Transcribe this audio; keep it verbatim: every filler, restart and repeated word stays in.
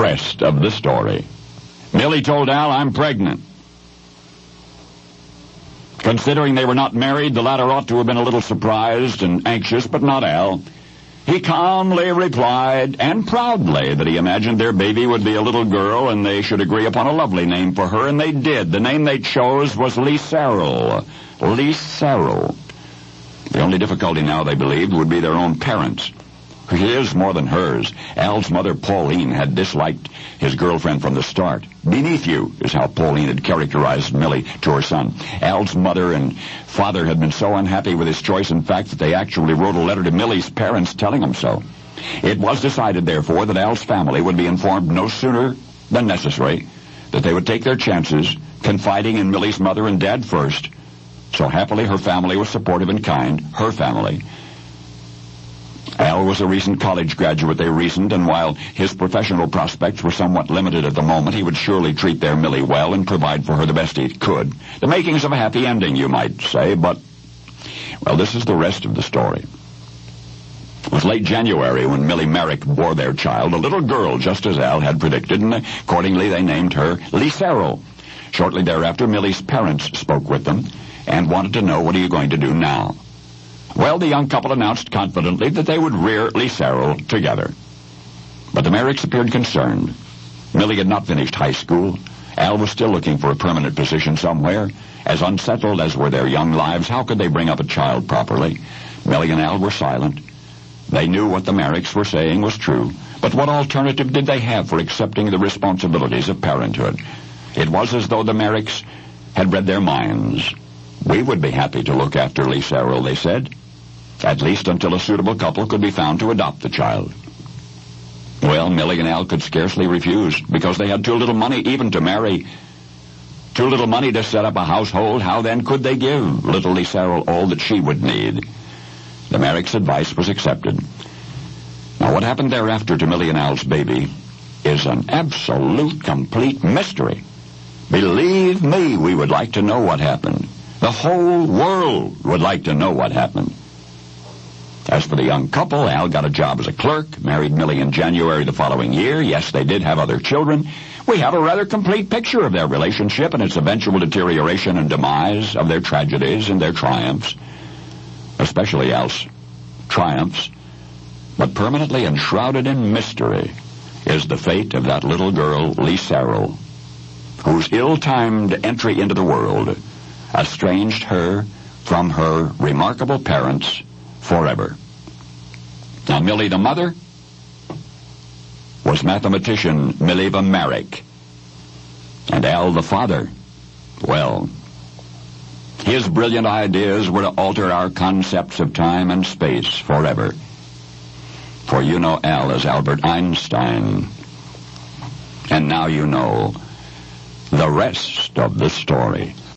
rest of the story. Millie told Al, "I'm pregnant." Considering they were not married, the latter ought to have been a little surprised and anxious, but not Al. He calmly replied, and proudly, that he imagined their baby would be a little girl and they should agree upon a lovely name for her, and they did. The name they chose was Liesl. Liesl. The only difficulty now, they believed, would be their own parents. His more than hers. Al's mother, Pauline, had disliked his girlfriend from the start. "Beneath you," is how Pauline had characterized Millie to her son. Al's mother and father had been so unhappy with his choice, in fact, that they actually wrote a letter to Millie's parents telling them so. It was decided, therefore, that Al's family would be informed no sooner than necessary, that they would take their chances, confiding in Millie's mother and dad first. So happily her family was supportive and kind, her family. Al was a recent college graduate, they reasoned, and while his professional prospects were somewhat limited at the moment, he would surely treat their Millie well and provide for her the best he could. The makings of a happy ending, you might say, but, well, this is the rest of the story. It was late January when Millie Merrick bore their child, a little girl, just as Al had predicted, and accordingly they named her Liesl. Shortly thereafter, Millie's parents spoke with them and wanted to know, "What are you going to do now?" Well, the young couple announced confidently that they would rear Liesl together. But the Merricks appeared concerned. Millie had not finished high school. Al was still looking for a permanent position somewhere. As unsettled as were their young lives, how could they bring up a child properly? Millie and Al were silent. They knew what the Merricks were saying was true, but what alternative did they have for accepting the responsibilities of parenthood? It was as though the Merricks had read their minds. "We would be happy to look after Liesl," they said, "at least until a suitable couple could be found to adopt the child." Well, Millie and Al could scarcely refuse, because they had too little money even to marry. Too little money to set up a household. How then could they give little Liesl all that she would need? The Merricks' advice was accepted. Now, what happened thereafter to Millie and Al's baby is an absolute, complete mystery. Believe me, we would like to know what happened. The whole world would like to know what happened. As for the young couple, Al got a job as a clerk, married Millie in January the following year. Yes, they did have other children. We have a rather complete picture of their relationship and its eventual deterioration and demise, of their tragedies and their triumphs, especially Al's triumphs. But permanently enshrouded in mystery is the fate of that little girl, Liesl, whose ill-timed entry into the world estranged her from her remarkable parents forever. Now, Millie the mother was mathematician Mileva Merrick, and Al the father, well, his brilliant ideas were to alter our concepts of time and space forever. For you know Al as Albert Einstein, and now you know the rest of the story.